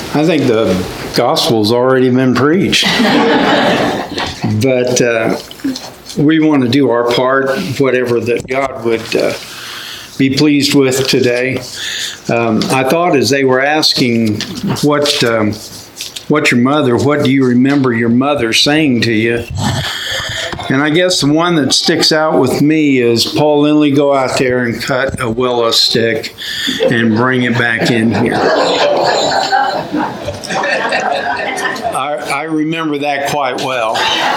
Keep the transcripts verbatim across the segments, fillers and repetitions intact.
I think the gospel's already been preached. But uh, we want to do our part, whatever that God would uh, be pleased with today. Um, I thought as they were asking what um, what your mother, what do you remember your mother saying to you? And I guess the one that sticks out with me is, Paul Lindley, go out there and cut a willow stick and bring it back in here. I, I remember that quite well.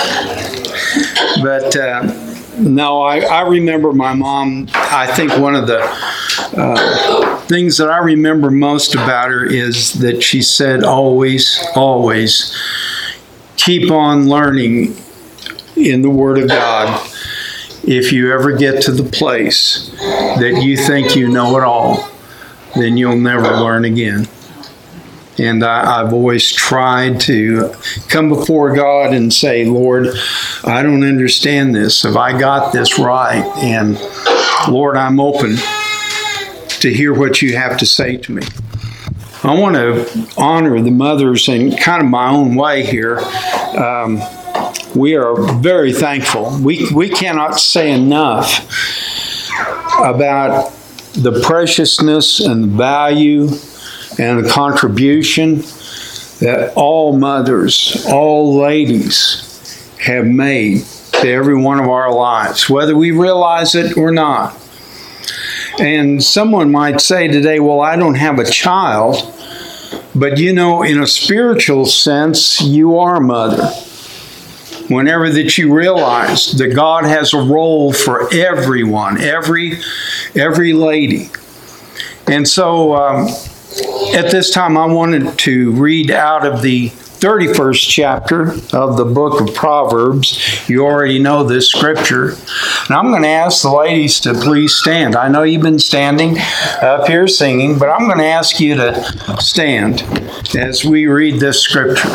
But uh, no, I, I remember my mom. I think one of the uh, things that I remember most about her is that she said always, always, keep on learning in the Word of God. If you ever get to the place that you think you know it all, then you'll never learn again. And I, I've always tried to come before God and say, Lord, I don't understand this. Have I got this right? And Lord, I'm open to hear what you have to say to me. I want to honor the mothers in kind of my own way here. Um, we are very thankful. We, we cannot say enough about the preciousness and the value and the contribution that all mothers, all ladies have made to every one of our lives, whether we realize it or not. And someone might say today, well, I don't have a child, but you know, in a spiritual sense, you are a mother. Whenever that you realize that God has a role for everyone, every, every lady. And so, um, at this time, I wanted to read out of the thirty-first chapter of the book of Proverbs. You already know this scripture. And I'm going to ask the ladies to please stand. I know you've been standing up here singing, but I'm going to ask you to stand as we read this scripture.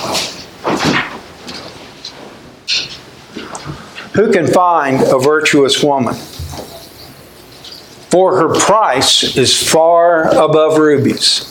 Who can find a virtuous woman? For her price is far above rubies.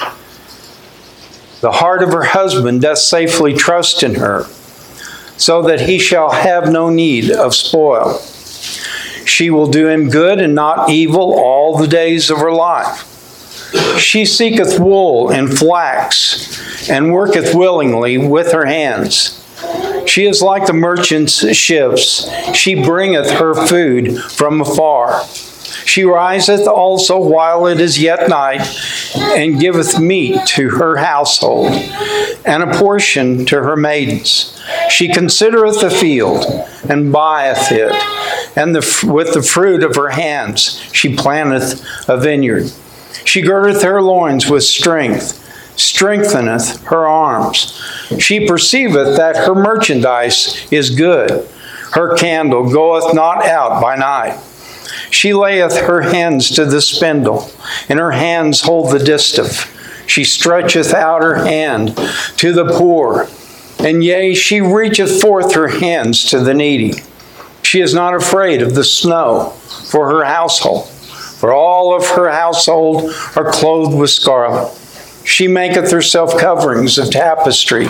The heart of her husband doth safely trust in her, so that he shall have no need of spoil. She will do him good and not evil all the days of her life. She seeketh wool and flax, and worketh willingly with her hands. She is like the merchant's ships. She bringeth her food from afar. She riseth also while it is yet night, and giveth meat to her household, and a portion to her maidens. She considereth the field, and buyeth it, and the, with the fruit of her hands she planteth a vineyard. She girdeth her loins with strength, strengtheneth her arms. She perceiveth that her merchandise is good. Her candle goeth not out by night. She layeth her hands to the spindle, and her hands hold the distaff. She stretcheth out her hand to the poor, and yea, she reacheth forth her hands to the needy. She is not afraid of the snow for her household, for all of her household are clothed with scarlet. She maketh herself coverings of tapestry.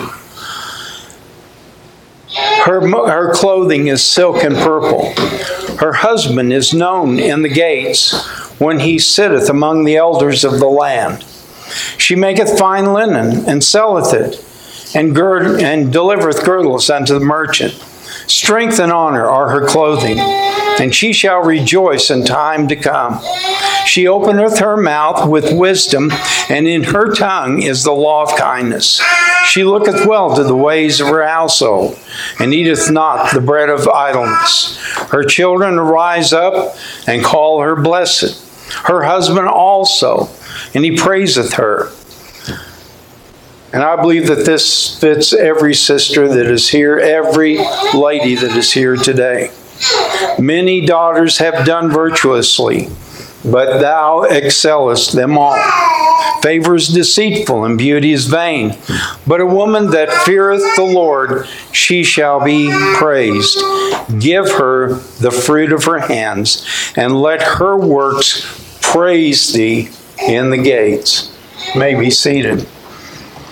Her, her clothing is silk and purple. Her husband is known in the gates when he sitteth among the elders of the land. She maketh fine linen and selleth it, and, gird, and delivereth girdles unto the merchant. Strength and honor are her clothing, and she shall rejoice in time to come. She openeth her mouth with wisdom, and in her tongue is the law of kindness. She looketh well to the ways of her household, and eateth not the bread of idleness. Her children arise up and call her blessed. Her husband also, and he praiseth her. And I believe that this fits every sister that is here, every lady that is here today. Many daughters have done virtuously, but thou excellest them all. Favor is deceitful, and beauty is vain. But a woman that feareth the Lord, she shall be praised. Give her the fruit of her hands, and let her works praise thee in the gates. You may be seated.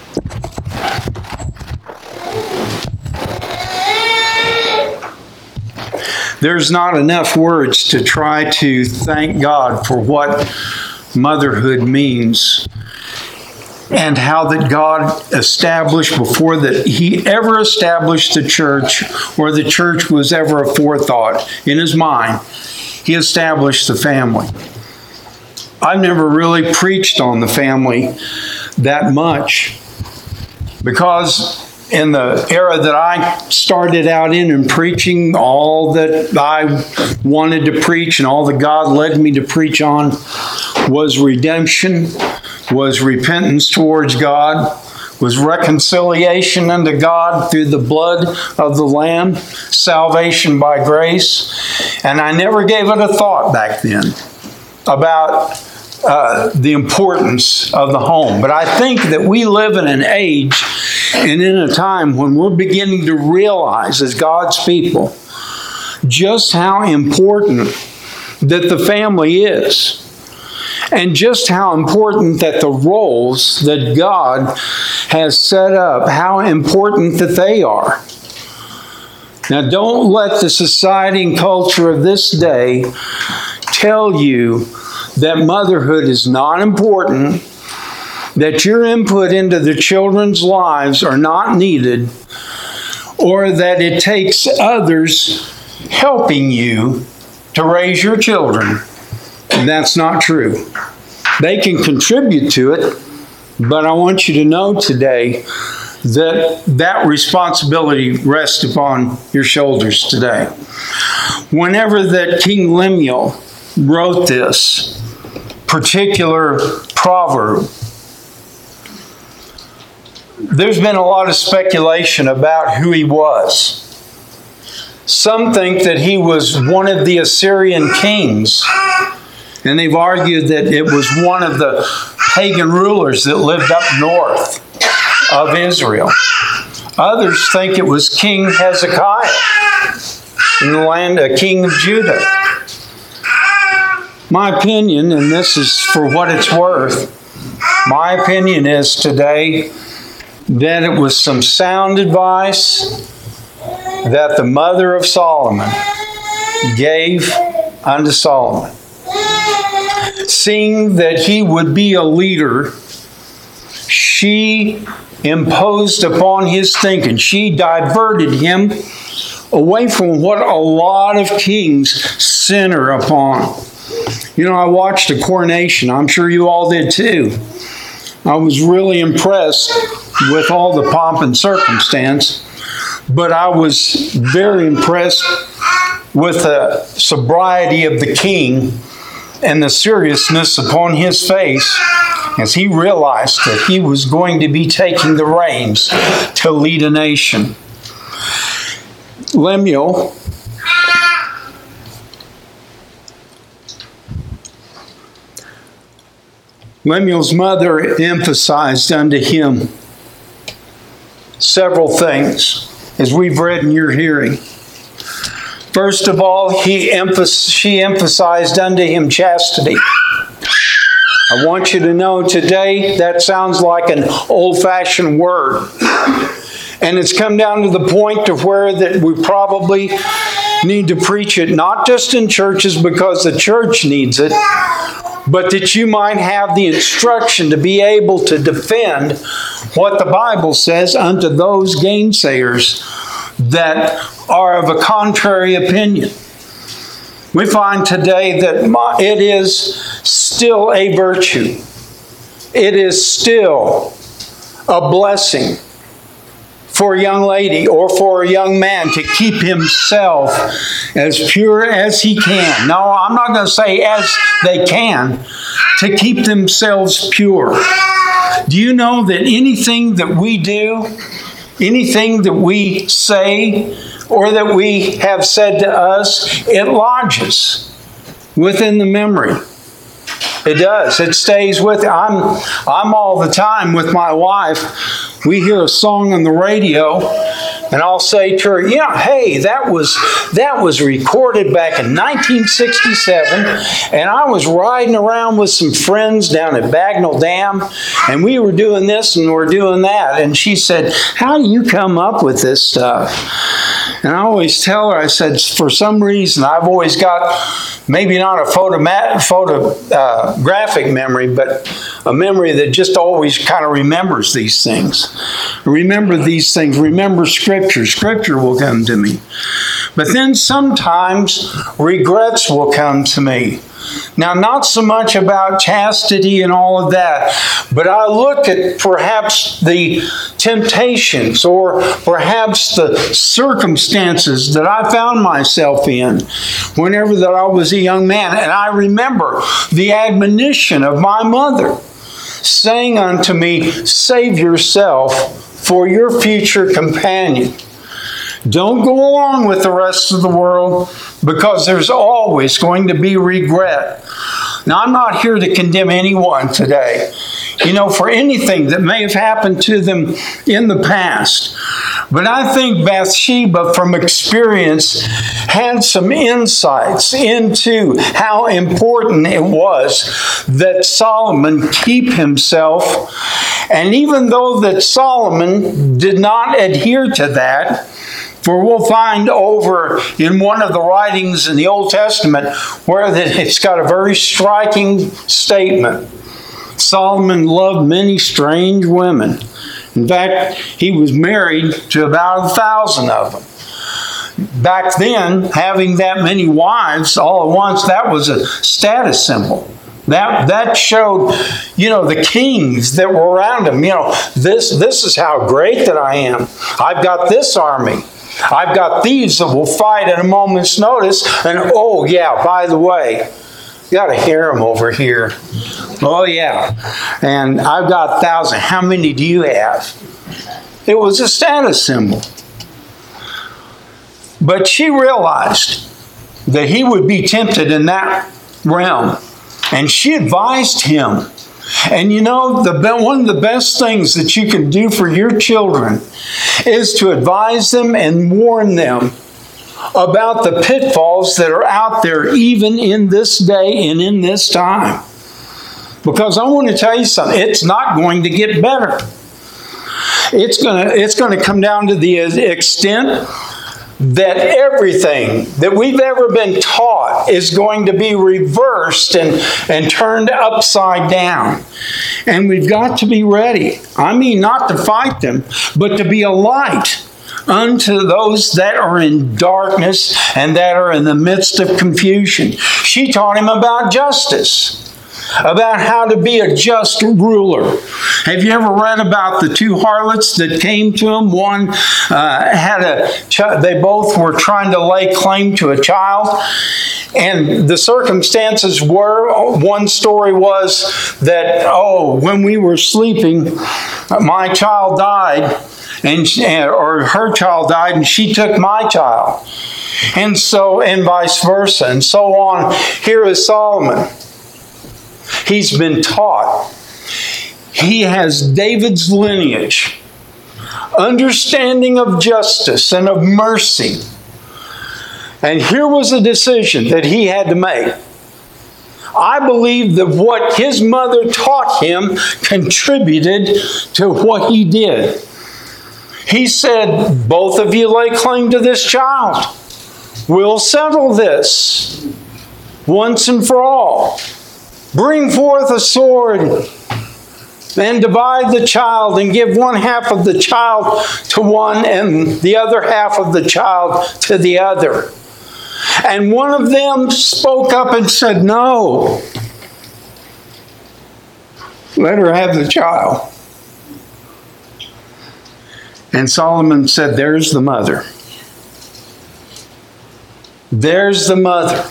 There's not enough words to try to thank God for what motherhood means, and how that God established, before that He ever established the church, or the church was ever a forethought in His mind, He established the family. I've never really preached on the family that much, because in the era that I started out in and preaching, all that I wanted to preach and all that God led me to preach on was redemption, was repentance towards God, was reconciliation unto God through the blood of the Lamb, salvation by grace. And I never gave it a thought back then about uh, the importance of the home. But I think that we live in an age and in a time when we're beginning to realize, as God's people, just how important that the family is. And just how important that the roles that God has set up, how important that they are. Now, don't let the society and culture of this day tell you that motherhood is not important, that your input into the children's lives are not needed, or that it takes others helping you to raise your children. That's not true. They can contribute to it, but I want you to know today that that responsibility rests upon your shoulders today. Whenever that King Lemuel wrote this particular proverb, there's been a lot of speculation about who he was. Some think that he was one of the Assyrian kings, and they've argued that it was one of the pagan rulers that lived up north of Israel. Others think it was King Hezekiah in the land, a king of Judah. My opinion, and this is for what it's worth, my opinion is today that it was some sound advice that the mother of Solomon gave unto Solomon. Seeing that he would be a leader, she imposed upon his thinking. She diverted him away from what a lot of kings center upon. You know, I watched a coronation. I'm sure you all did too. I was really impressed with all the pomp and circumstance, but I was very impressed with the sobriety of the king and the seriousness upon his face as he realized that he was going to be taking the reins to lead a nation. Lemuel Lemuel's mother emphasized unto him several things, as we've read in your hearing. First of all, he emph- she emphasized unto him chastity. I want you to know today that sounds like an old-fashioned word. And it's come down to the point of where that we probably need to preach it, not just in churches because the church needs it, but that you might have the instruction to be able to defend what the Bible says unto those gainsayers that are of a contrary opinion. We find today that it is still a virtue. It is still a blessing for a young lady or for a young man to keep himself as pure as he can. No, I'm not going to say as they can, to keep themselves pure. Do you know that anything that we do, anything that we say, or that we have said to us, it lodges within the memory? It does. It stays with you. I'm, I'm all the time with my wife. We hear a song on the radio And I'll say to her, yeah, hey, that was that was recorded back in nineteen sixty-seven, and I was riding around with some friends down at Bagnell Dam, and we were doing this and we're doing that. And she said, how do you come up with this stuff? And I always tell her, I said, for some reason, I've always got maybe not a photomat, photographic memory, but a memory that just always kind of remembers these things. Remember these things. Remember Scripture. Scripture will come to me. But then sometimes regrets will come to me. Now, not so much about chastity and all of that, but I look at perhaps the temptations or perhaps the circumstances that I found myself in whenever that I was a young man. And I remember the admonition of my mother saying unto me, save yourself for your future companion. Don't go along with the rest of the world, because there's always going to be regret. Now, I'm not here to condemn anyone today, you know, for anything that may have happened to them in the past. But I think Bathsheba, from experience, had some insights into how important it was that Solomon keep himself. And even though that Solomon did not adhere to that, for we'll find over in one of the writings in the Old Testament where that it's got a very striking statement. Solomon loved many strange women. In fact, he was married to about a thousand of them. Back then, having that many wives all at once, that was a status symbol. That that showed, you know, the kings that were around him. You know, this this is how great that I am. I've got this army. I've got thieves that will fight at a moment's notice. And oh, yeah, by the way, you got a harem over here. Oh, yeah. And I've got thousands. How many do you have? It was a status symbol. But she realized that he would be tempted in that realm. And she advised him. And you know, the one of the best things that you can do for your children is to advise them and warn them about the pitfalls that are out there even in this day and in this time. Because I want to tell you something, it's not going to get better. It's going to, it's going to come down to the extent that everything that we've ever been taught is going to be reversed and, and turned upside down. And we've got to be ready. I mean, not to fight them, but to be a light unto those that are in darkness and that are in the midst of confusion. She taught him about justice, about how to be a just ruler. Have you ever read about the two harlots that came to him? One uh, had a ch- they both were trying to lay claim to a child. And the circumstances were, one story was that, oh, when we were sleeping, my child died, and she, or her child died, and she took my child. And so, and vice versa, and so on. Here is Solomon. He's been taught. He has David's lineage, understanding of justice and of mercy. And here was a decision that he had to make. I believe that what his mother taught him contributed to what he did. He said, both of you lay claim to this child. We'll settle this once and for all. Bring forth a sword and divide the child and give one half of the child to one and the other half of the child to the other. And one of them spoke up and said, no, let her have the child. And Solomon said, there's the mother. There's the mother.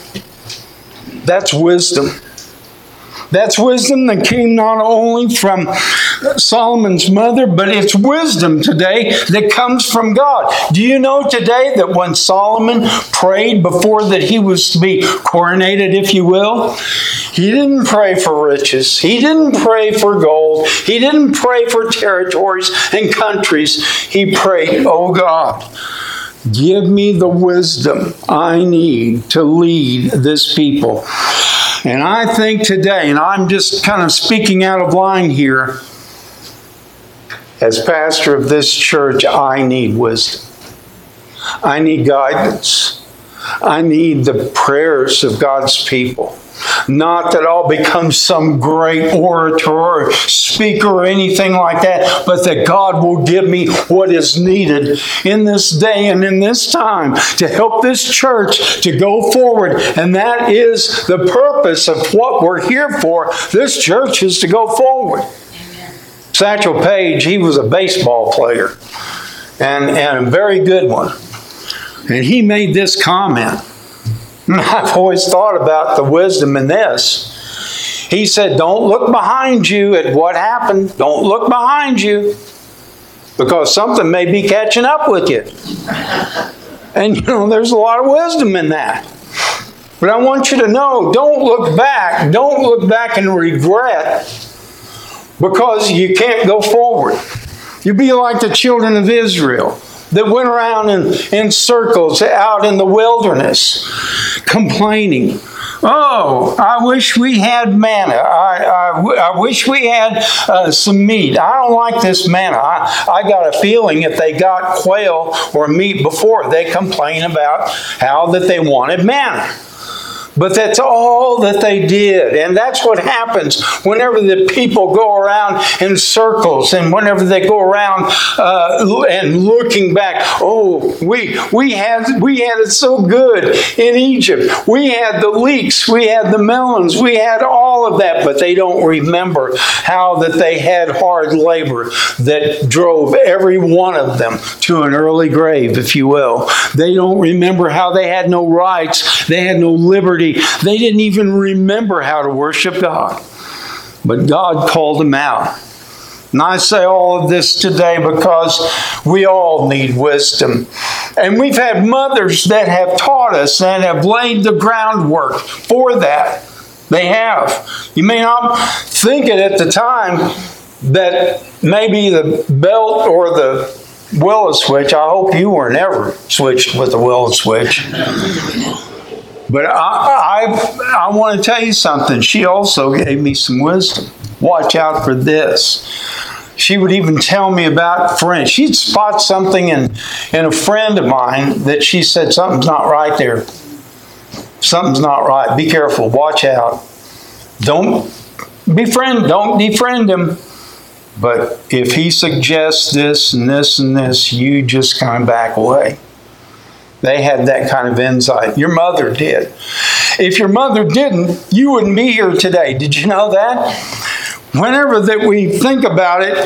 That's wisdom. That's wisdom that came not only from Solomon's mother, but it's wisdom today that comes from God. Do you know today that when Solomon prayed before that he was to be coronated, if you will, he didn't pray for riches. He didn't pray for gold. He didn't pray for territories and countries. He prayed, oh God, give me the wisdom I need to lead this people. And I think today, and I'm just kind of speaking out of line here, as pastor of this church, I need wisdom. I need guidance. I need the prayers of God's people. Not that I'll become some great orator or speaker or anything like that, but that God will give me what is needed in this day and in this time to help this church to go forward. And that is the purpose of what we're here for. This church is to go forward. Amen. Satchel Paige, he was a baseball player, and, and a very good one. And he made this comment. I've always thought about the wisdom in this. He said, don't look behind you at what happened. Don't look behind you, because something may be catching up with you. And you know, there's a lot of wisdom in that. But I want you to know, don't look back. Don't look back and regret, because you can't go forward. You be like the children of Israel that went around in, in circles out in the wilderness complaining. Oh, I wish we had manna. I, I, I wish we had uh, some meat. I don't like this manna. I, I got a feeling if they got quail or meat before, they complain about how that they wanted manna. But that's all that they did. And that's what happens whenever the people go around in circles, and whenever they go around uh, and looking back. Oh, we we had we had it so good in Egypt. We had the leeks, we had the melons, we had all of that, but they don't remember how that they had hard labor that drove every one of them to an early grave, if you will. They don't remember how they had no rights, they had no liberty. They didn't even remember how to worship God. But God called them out. And I say all of this today because we all need wisdom. And we've had mothers that have taught us and have laid the groundwork for that. They have. You may not think it at the time that maybe the belt or the willow switch, I hope you were never switched with the willow switch. But I, I, I want to tell you something. She also gave me some wisdom. Watch out for this. She would even tell me about friends. She'd spot something in, in a friend of mine that she said, something's not right there. Something's not right. Be careful. Watch out. Don't befriend. Don't defriend him. But if he suggests this and this and this, you just kind of back away. They had that kind of insight. Your mother did. If your mother didn't, you wouldn't be here today. Did you know that? Whenever that we think about it,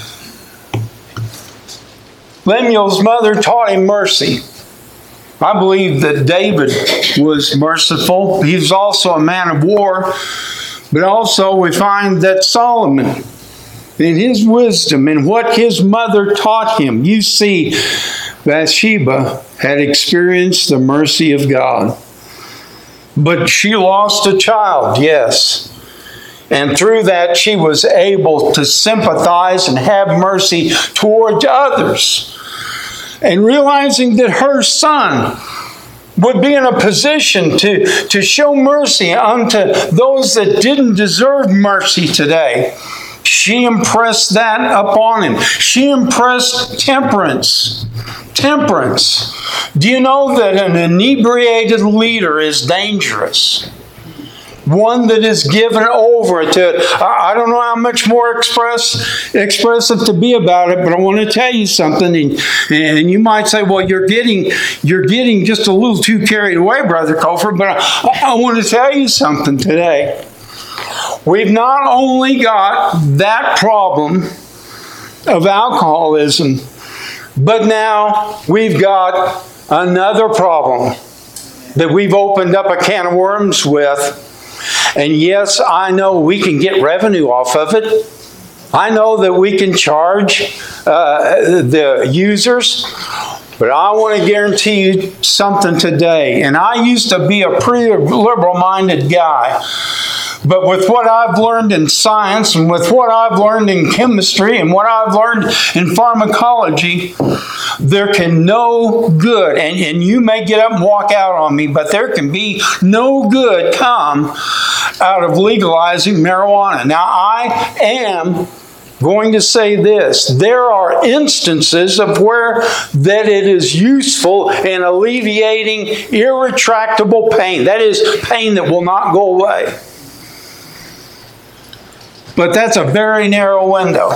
Lemuel's mother taught him mercy. I believe that David was merciful. He was also a man of war. But also we find that Solomon, in his wisdom and what his mother taught him, you see Bathsheba had experienced the mercy of God. But she lost a child, yes. And through that, she was able to sympathize and have mercy toward others. And realizing that her son would be in a position to, to show mercy unto those that didn't deserve mercy today, she impressed that upon him. She impressed temperance. Temperance. Do you know that an inebriated leader is dangerous? One that is given over to, I don't know how much more express, expressive to be about it, but I want to tell you something. And, and you might say, well, you're getting, you're getting just a little too carried away, Brother Cofer, but I, I want to tell you something today. We've not only got that problem of alcoholism, but now we've got another problem that we've opened up a can of worms with. And yes, I know we can get revenue off of it. I know that we can charge uh, the users, but I want to guarantee you something today. And I used to be a pretty liberal-minded guy. But with what I've learned in science and with what I've learned in chemistry and what I've learned in pharmacology, there can no good, and, and you may get up and walk out on me, but there can be no good come out of legalizing marijuana. Now, I am going to say this. There are instances of where that it is useful in alleviating irretractable pain. That is, pain that will not go away. But that's a very narrow window.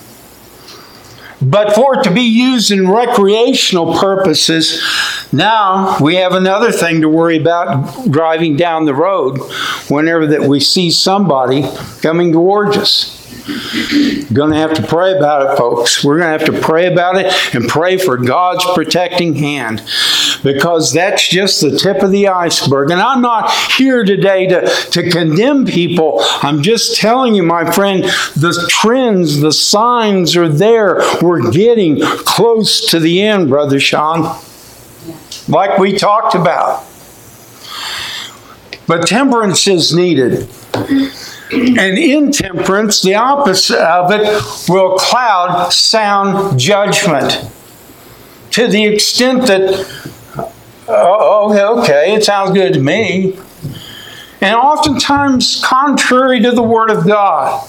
But for it to be used in recreational purposes, now we have another thing to worry about driving down the road whenever that we see somebody coming towards us. Going to have to pray about it, folks. We're going to have to pray about it and pray for God's protecting hand, because that's just the tip of the iceberg. And I'm not here today to, to condemn people. I'm just telling you, my friend, the trends, the signs are there. We're getting close to the end, Brother Sean, like we talked about. But temperance is needed. And intemperance, the opposite of it, will cloud sound judgment to the extent that, oh, okay, it sounds good to me. And oftentimes contrary to the Word of God.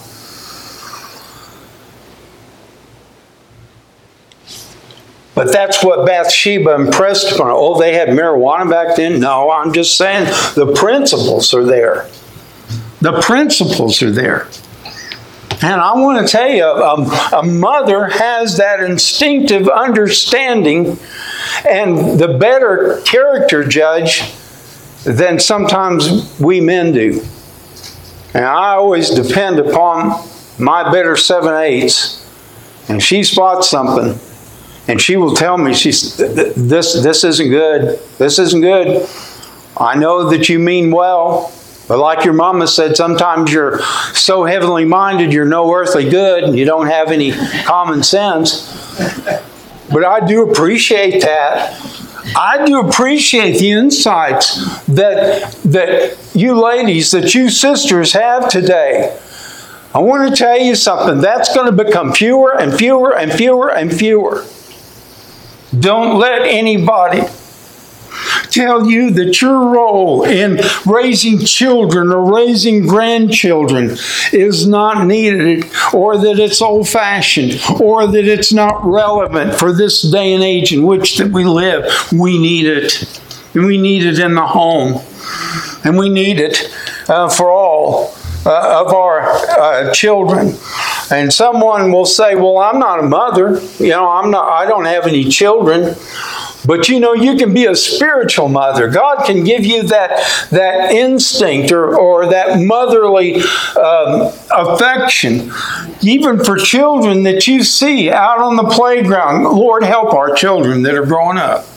But that's what Bathsheba impressed upon. Oh, they had marijuana back then? No, I'm just saying the principles are there. The principles are there. And I want to tell you, a, a mother has that instinctive understanding and the better character judge than sometimes we men do. And I always depend upon my better seven eighths, and she spots something, and she will tell me, she's, this, this isn't good. This isn't good. I know that you mean well. But like your mama said, sometimes you're so heavenly minded, you're no earthly good, and you don't have any common sense. But I do appreciate that. I do appreciate the insights that, that you ladies, that you sisters have today. I want to tell you something. That's going to become fewer and fewer and fewer and fewer. Don't let anybody tell you that your role in raising children or raising grandchildren is not needed, or that it's old-fashioned, or that it's not relevant for this day and age in which that we live. We need it. And we need it in the home. And we need it uh, for all uh, of our uh, children. And someone will say, well, I'm not a mother. You know, I'm not, I don't have any children. But you know, you can be a spiritual mother. God can give you that, that instinct or, or that motherly um, affection, even for children that you see out on the playground. Lord, help our children that are growing up.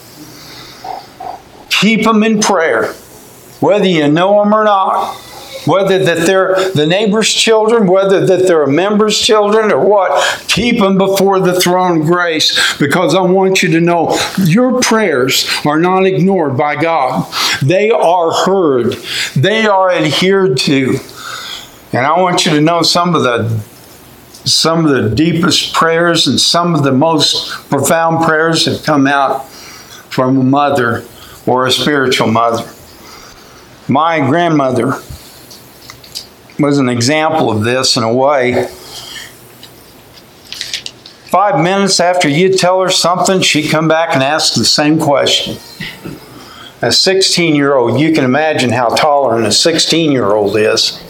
Keep them in prayer, whether you know them or not. Whether that they're the neighbor's children, whether that they're a member's children or what, keep them before the throne of grace, because I want you to know your prayers are not ignored by God. They are heard. They are adhered to. And I want you to know some of the some of the deepest prayers and some of the most profound prayers have come out from a mother or a spiritual mother. My grandmother was an example of this in a way. Five minutes after you'd tell her something, she'd come back and ask the same question. A sixteen-year-old, you can imagine how tolerant a sixteen-year-old is.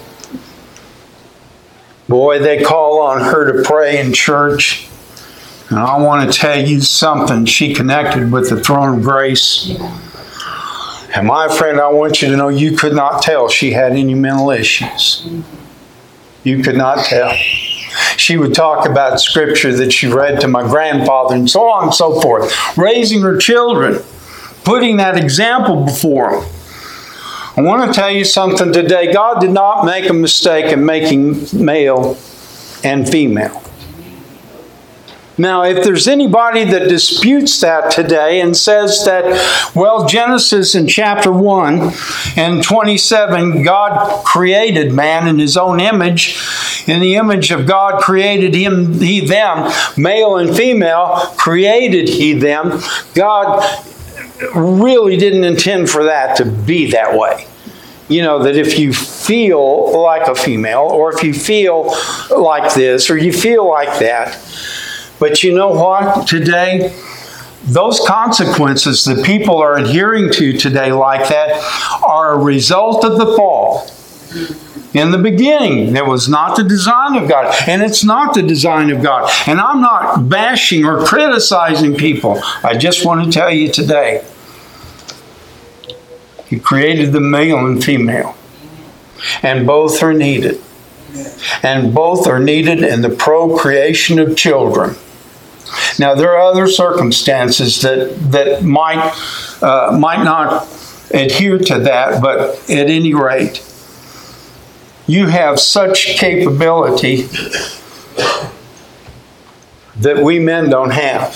Boy, they call on her to pray in church. And I want to tell you something. She connected with the throne of grace. And my friend, I want you to know you could not tell she had any mental issues. You could not tell. She would talk about scripture that she read to my grandfather and so on and so forth. Raising her children. Putting that example before them. I want to tell you something today. God did not make a mistake in making male and female. Now, if there's anybody that disputes that today and says that, well, Genesis in chapter one and twenty-seven, God created man in his own image. In the image of God created him, he them, male and female created he them. God really didn't intend for that to be that way. You know, that if you feel like a female, or if you feel like this, or you feel like that. But you know what? Today, those consequences that people are adhering to today like that are a result of the fall. In the beginning, it was not the design of God, and it's not the design of God. And I'm not bashing or criticizing people. I just want to tell you today, He created the male and female, and both are needed. And both are needed in the procreation of children. Now, there are other circumstances that, that might, uh, might not adhere to that, but at any rate, you have such capability that we men don't have.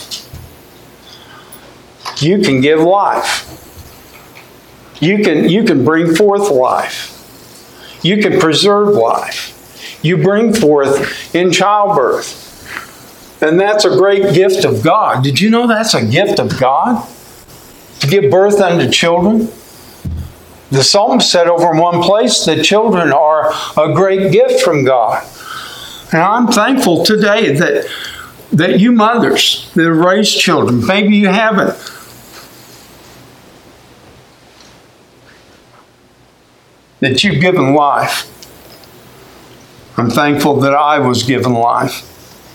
You can give life. You can, you can bring forth life. You can preserve life. You bring forth in childbirth. And that's a great gift of God. Did you know that's a gift of God? To give birth unto children? The psalmist said over in one place that children are a great gift from God. And I'm thankful today that, that you mothers that have raised children, maybe you haven't, that you've given life. I'm thankful that I was given life.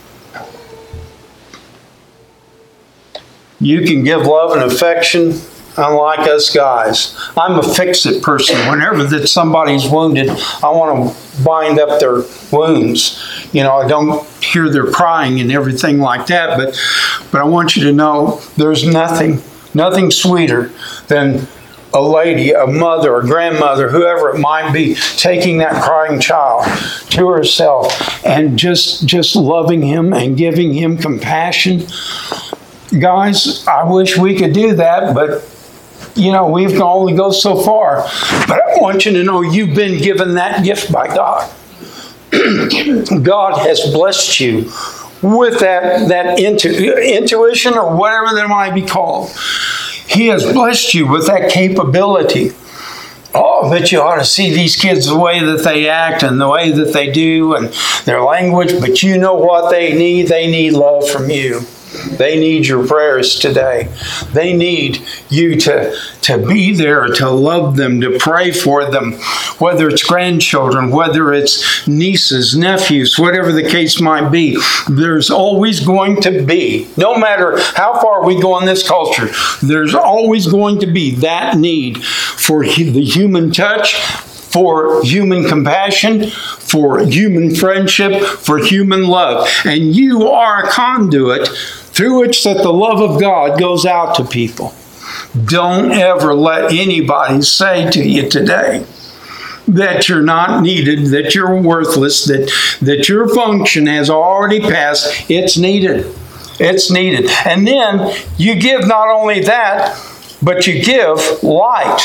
You can give love and affection unlike us guys. I'm a fix-it person. Whenever that somebody's wounded, I want to bind up their wounds. You know, I don't hear their crying and everything like that, but, but I want you to know there's nothing, nothing sweeter than a lady, a mother, a grandmother, whoever it might be, taking that crying child to herself and just, just loving him and giving him compassion. Guys, I wish we could do that, but, you know, we can only go so far. But I want you to know you've been given that gift by God. God has blessed you with that, that intu intuition or whatever that might be called. He has blessed you with that capability. Oh, but you ought to see these kids, the way that they act and the way that they do and their language. But you know what they need? They need love from you. They need your prayers today. They need you to, to be there, to love them, to pray for them, whether it's grandchildren, whether it's nieces, nephews, whatever the case might be. There's always going to be, no matter how far we go in this culture, there's always going to be that need for the human touch, for human compassion, for human friendship, for human love. And you are a conduit through which that the love of God goes out to people. Don't ever let anybody say to you today that you're not needed, that you're worthless, that, that your function has already passed. It's needed. It's needed. And then you give not only that, but you give light,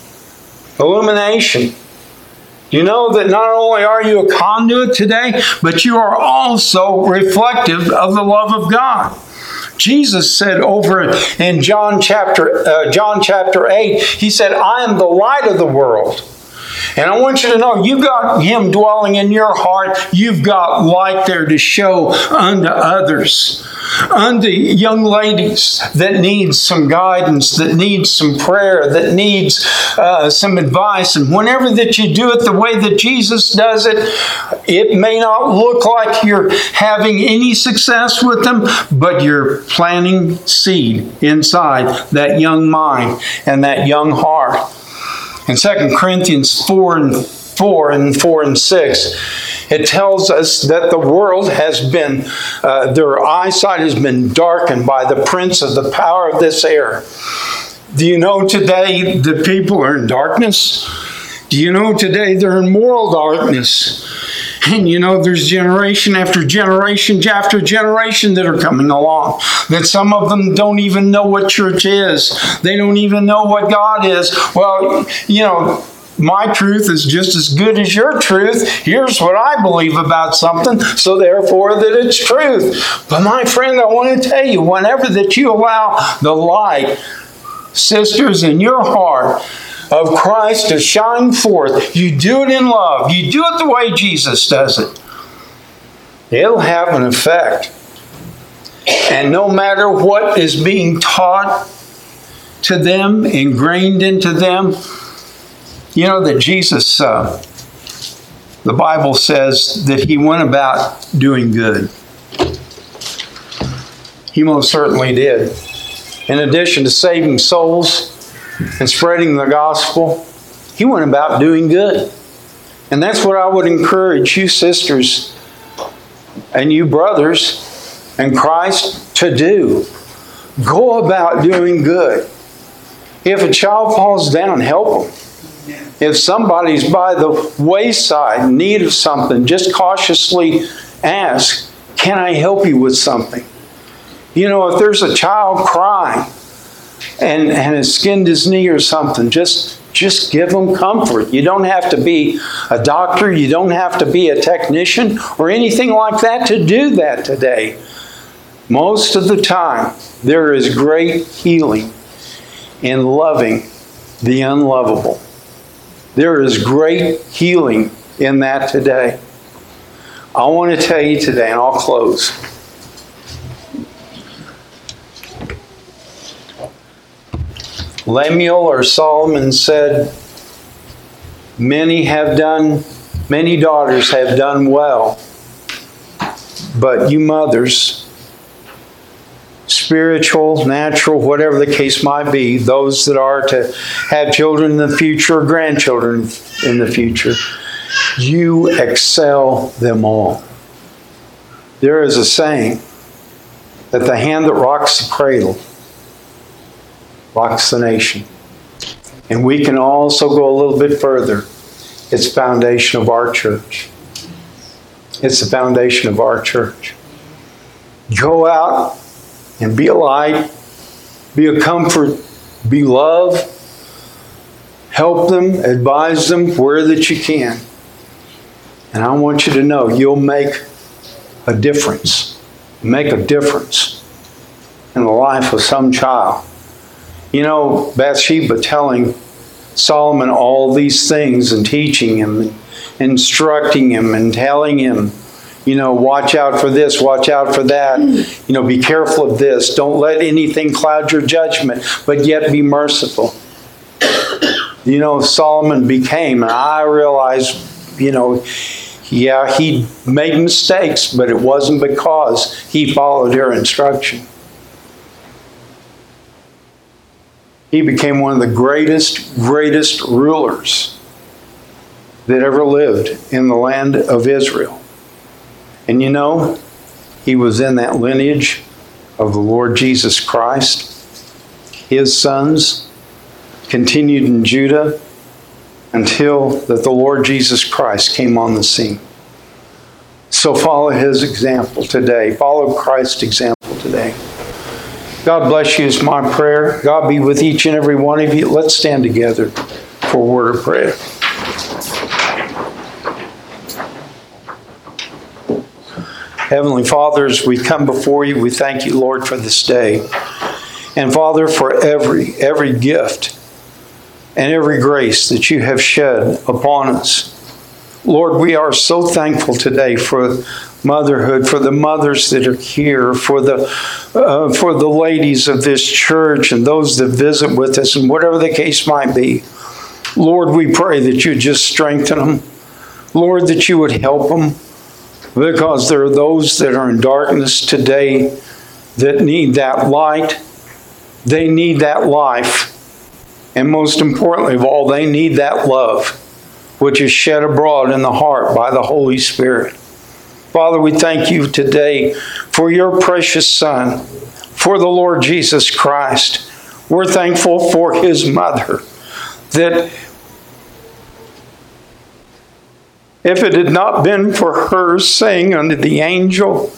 illumination. You know that not only are you a conduit today, but you are also reflective of the love of God. Jesus said over in John chapter, uh, John chapter eight, He said, I am the light of the world. And I want you to know, you've got Him dwelling in your heart. You've got light there to show unto others, unto young ladies that need some guidance, that needs some prayer, that needs uh, some advice. And whenever that you do it the way that Jesus does it, it may not look like you're having any success with them, but you're planting seed inside that young mind and that young heart. In Second Corinthians four and four and four and six, it tells us that the world has been, uh, their eyesight has been darkened by the prince of the power of this air. Do you know today the people are in darkness? Do you know today they're in moral darkness? And you know, there's generation after generation after generation that are coming along. That some of them don't even know what church is. They don't even know what God is. Well, you know, my truth is just as good as your truth. Here's what I believe about something, so therefore that it's truth. But my friend, I want to tell you, whenever that you allow the light, sisters, in your heart of Christ to shine forth, you do it in love, you do it the way Jesus does it, it'll have an effect. And no matter what is being taught to them, ingrained into them, you know that Jesus, uh, the Bible says that he went about doing good. He most certainly did. In addition to saving souls and spreading the gospel, he went about doing good. And that's what I would encourage you sisters and you brothers in Christ to do. Go about doing good. If a child falls down, help them. If somebody's by the wayside in need of something, just cautiously ask, can I help you with something? You know, if there's a child crying and, and has skinned his knee or something, just, just give them comfort. You don't have to be a doctor. You don't have to be a technician or anything like that to do that today. Most of the time, there is great healing in loving the unlovable. There is great healing in that today. I want to tell you today, and I'll close. Lemuel or Solomon said, many have done, many daughters have done well, but you mothers, spiritual, natural, whatever the case might be, those that are to have children in the future or grandchildren in the future, you excel them all. There is a saying that the hand that rocks the cradle rocks the nation. And we can also go a little bit further. It's the foundation of our church. It's the foundation of our church. Go out and be a light, be a comfort, be love. Help them, advise them where that you can. And I want you to know you'll make a difference. Make a difference in the life of some child. You know, Bathsheba telling Solomon all these things and teaching him, and instructing him and telling him, you know, watch out for this, watch out for that. You know, be careful of this. Don't let anything cloud your judgment, but yet be merciful. You know, Solomon became, and I realized, you know, yeah, he made mistakes, but it wasn't because he followed her instruction. He became one of the greatest, greatest rulers that ever lived in the land of Israel. And you know, he was in that lineage of the Lord Jesus Christ. His sons continued in Judah until that the Lord Jesus Christ came on the scene. So follow his example today. Follow Christ's example today. God bless you is my prayer. God be with each and every one of you. Let's stand together for a word of prayer. Heavenly Father, as we come before you, we thank you, Lord, for this day. And Father, for every, every gift and every grace that you have shed upon us. Lord, we are so thankful today for motherhood, for the mothers that are here, for the, uh, for the ladies of this church and those that visit with us, and whatever the case might be. Lord, we pray that you just strengthen them. Lord, that you would help them. Because there are those that are in darkness today that need that light. They need that life. And most importantly of all, they need that love, which is shed abroad in the heart by the Holy Spirit. Father, we thank you today for your precious Son, for the Lord Jesus Christ. We're thankful for his mother that If it had not been for her saying unto the angel,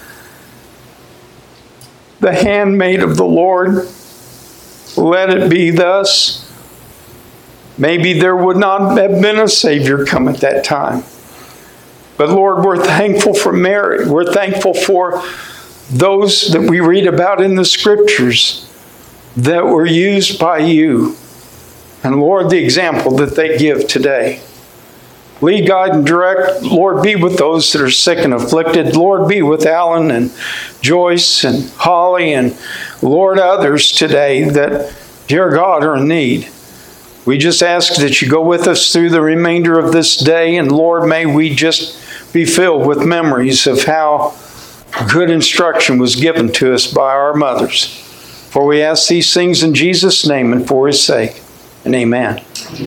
the handmaid of the Lord, let it be thus, maybe there would not have been a Savior come at that time. But Lord, we're thankful for Mary. We're thankful for those that we read about in the Scriptures that were used by you. And Lord, the example that they give today. Lead, guide, and direct. Lord, be with those that are sick and afflicted. Lord, be with Alan and Joyce and Holly and, Lord, others today that, dear God, are in need. We just ask that you go with us through the remainder of this day. And Lord, may we just be filled with memories of how good instruction was given to us by our mothers. For we ask these things in Jesus' name and for his sake. And amen.